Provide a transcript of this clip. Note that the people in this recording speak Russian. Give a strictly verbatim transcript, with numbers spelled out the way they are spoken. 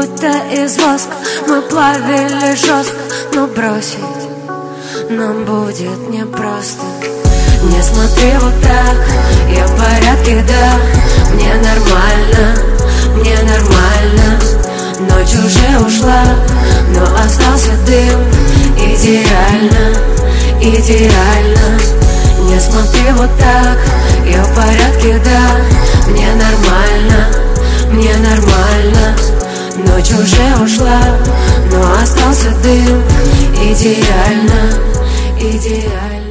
будто из воска. Мы плавили жестко, но бросить нам будет непросто. Не смотри вот так, я в порядке, да. Мне нормально, мне нормально. Ночь уже ушла, но остался дым. Идеально, идеально. Не смотри вот так, я в порядке, да. Мне нормально, мне нормально. Ночь уже ушла, но остался дым. Идеально, идеально.